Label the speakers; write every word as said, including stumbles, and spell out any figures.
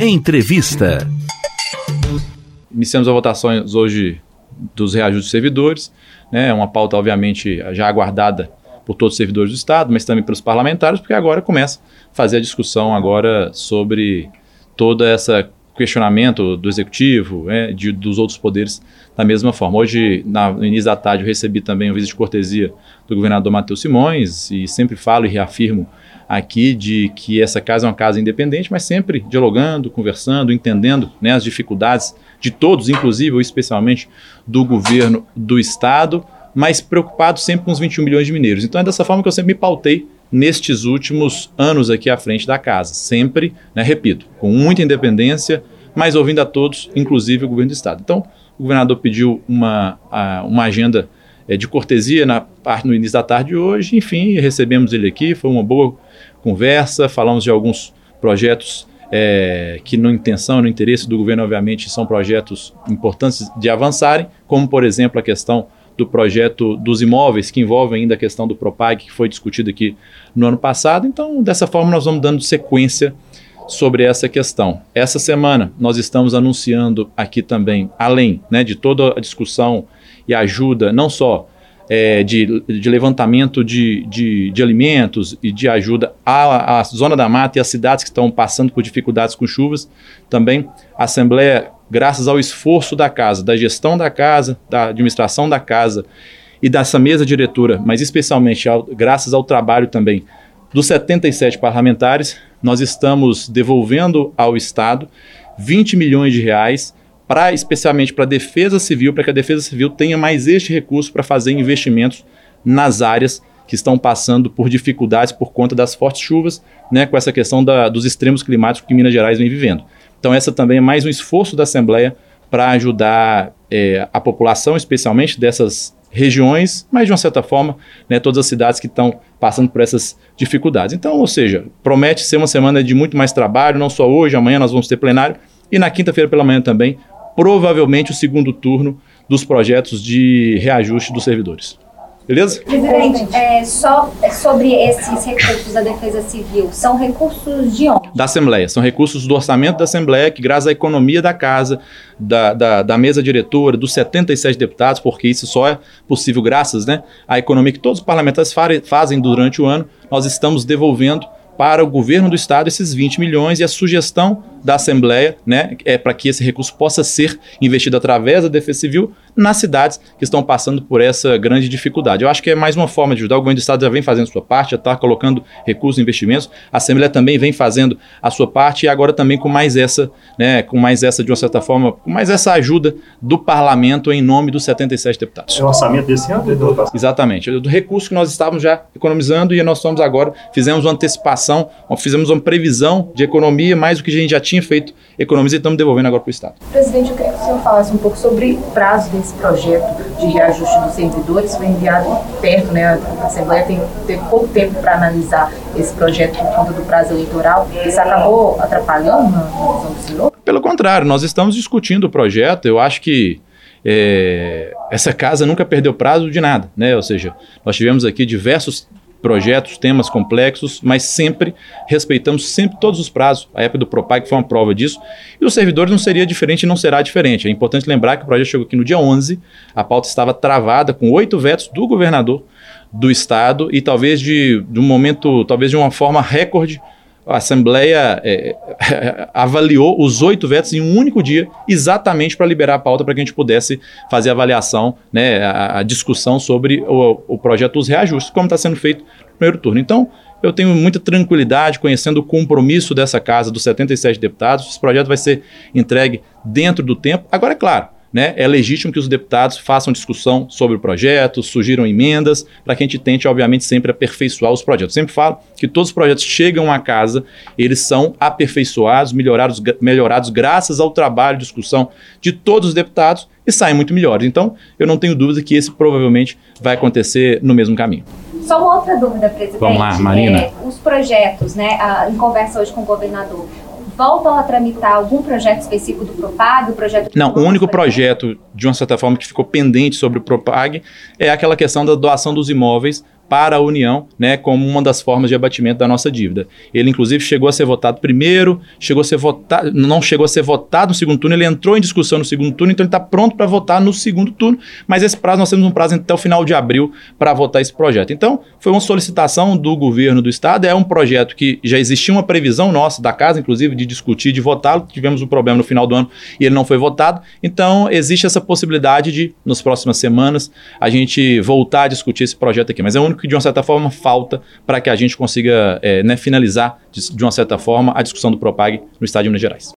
Speaker 1: Entrevista.
Speaker 2: Iniciamos as votações hoje dos reajustes de servidores, né? Uma pauta obviamente já aguardada por todos os servidores do Estado, mas também pelos parlamentares, porque agora começa a fazer a discussão agora sobre todo esse questionamento do Executivo, né, de, dos outros poderes da mesma forma. Hoje, na, no início da tarde, eu recebi também o visita de cortesia do governador Matheus Simões e sempre falo e reafirmo aqui de que essa casa é uma casa independente, mas sempre dialogando, conversando, entendendo, né, as dificuldades de todos, inclusive ou especialmente do governo do Estado, mas preocupado sempre com os vinte e um milhões de mineiros. Então é dessa forma que eu sempre me pautei nestes últimos anos aqui à frente da casa. Sempre, né, repito, com muita independência, mas ouvindo a todos, inclusive o governo do Estado. Então, o governador pediu uma, a, uma agenda é, de cortesia na parte, no início da tarde de hoje. Enfim, recebemos ele aqui, foi uma boa conversa, falamos de alguns projetos é, que no intenção, no interesse do governo, obviamente, são projetos importantes de avançarem, como, por exemplo, a questão do projeto dos imóveis, que envolve ainda a questão do Propag, que foi discutido aqui no ano passado. Então, dessa forma, nós vamos dando sequência sobre essa questão. Essa semana, nós estamos anunciando aqui também, além, né, de toda a discussão e ajuda, não só é, de, de levantamento de, de, de alimentos e de ajuda à, à Zona da Mata e às cidades que estão passando por dificuldades com chuvas, também a Assembleia, graças ao esforço da casa, da gestão da casa, da administração da casa e dessa mesa diretora, mas especialmente ao, graças ao trabalho também dos setenta e sete parlamentares, nós estamos devolvendo ao Estado vinte milhões de reais, pra, especialmente para a Defesa Civil, para que a Defesa Civil tenha mais este recurso para fazer investimentos nas áreas que estão passando por dificuldades por conta das fortes chuvas, né, com essa questão da, dos extremos climáticos que Minas Gerais vem vivendo. Então essa também é mais um esforço da Assembleia para ajudar é, a população, especialmente dessas regiões, mas de uma certa forma, né, todas as cidades que estão passando por essas dificuldades. Então, ou seja, promete ser uma semana de muito mais trabalho, não só hoje, amanhã nós vamos ter plenário, e na quinta-feira pela manhã também, provavelmente o segundo turno dos projetos de reajuste dos servidores. Beleza?
Speaker 3: Presidente, é, só sobre esses recursos da Defesa Civil, são recursos de onde?
Speaker 2: Da Assembleia, são recursos do orçamento da Assembleia, que graças à economia da casa, da, da, da mesa diretora, dos setenta e sete deputados, porque isso só é possível graças, né, à economia que todos os parlamentares fazem durante o ano, nós estamos devolvendo para o governo do Estado esses vinte milhões e a sugestão da Assembleia, né, é para que esse recurso possa ser investido através da Defesa Civil nas cidades que estão passando por essa grande dificuldade. Eu acho que é mais uma forma de ajudar. O governo do Estado já vem fazendo a sua parte, já está colocando recursos e investimentos. A Assembleia também vem fazendo a sua parte e agora também com mais essa, né, com mais essa, de uma certa forma, com mais essa ajuda do Parlamento em nome dos setenta e sete deputados.
Speaker 4: É o orçamento desse ano?
Speaker 2: Exatamente. Do recurso que nós estávamos já economizando e nós estamos agora, fizemos uma antecipação, fizemos uma previsão de economia, mais do que a gente já tinha feito economizar e estamos devolvendo agora para o Estado.
Speaker 5: Presidente, eu queria que o senhor falasse um pouco sobre o prazo desse projeto de reajuste dos servidores. Foi enviado perto, né? A Assembleia tem, teve pouco tempo para analisar esse projeto por conta do prazo eleitoral. Isso acabou atrapalhando na visão do senhor?
Speaker 2: Pelo contrário, nós estamos discutindo o projeto. Eu acho que é, essa casa nunca perdeu prazo de nada, né? Ou seja, nós tivemos aqui diversos projetos, temas complexos, mas sempre respeitamos sempre todos os prazos. A época do Propag foi uma prova disso. E os servidores não seria diferente e não será diferente. É importante lembrar que o projeto chegou aqui no dia onze, a pauta estava travada com oito vetos do governador do Estado e talvez de, de um momento, talvez de uma forma recorde, a Assembleia é, avaliou os oito vetos em um único dia, exatamente para liberar a pauta para que a gente pudesse fazer a avaliação, né, a, a discussão sobre o, o projeto dos reajustes, como está sendo feito no primeiro turno. Então, eu tenho muita tranquilidade, conhecendo o compromisso dessa casa, dos setenta e sete deputados, esse projeto vai ser entregue dentro do tempo. Agora, é claro, né, é legítimo que os deputados façam discussão sobre o projeto, sugiram emendas, para que a gente tente, obviamente, sempre aperfeiçoar os projetos. Eu sempre falo que todos os projetos chegam à casa, eles são aperfeiçoados, melhorados, melhorados graças ao trabalho e discussão de todos os deputados e saem muito melhores. Então, eu não tenho dúvida que esse provavelmente vai acontecer no mesmo caminho.
Speaker 3: Só uma outra dúvida, presidente.
Speaker 2: Vamos lá, Marina.
Speaker 3: É, os projetos, né, a, em conversa hoje com o governador, voltam a tramitar algum projeto específico do Propag? O projeto
Speaker 2: Não, o único projeto, de uma certa forma, que ficou pendente sobre o Propag é aquela questão da doação dos imóveis para a União, né, como uma das formas de abatimento da nossa dívida. Ele, inclusive, chegou a ser votado primeiro, chegou a ser votado, não chegou a ser votado no segundo turno, ele entrou em discussão no segundo turno, então ele está pronto para votar no segundo turno, mas esse prazo, nós temos um prazo até o final de abril para votar esse projeto. Então, foi uma solicitação do governo do Estado, é um projeto que já existia uma previsão nossa, da Casa, inclusive, de discutir, de votá-lo, tivemos um problema no final do ano e ele não foi votado, então existe essa possibilidade de, nas próximas semanas, a gente voltar a discutir esse projeto aqui, mas é o único que, de uma certa forma, falta para que a gente consiga é, né, finalizar, de, de uma certa forma, a discussão do Propag no Estado de Minas Gerais.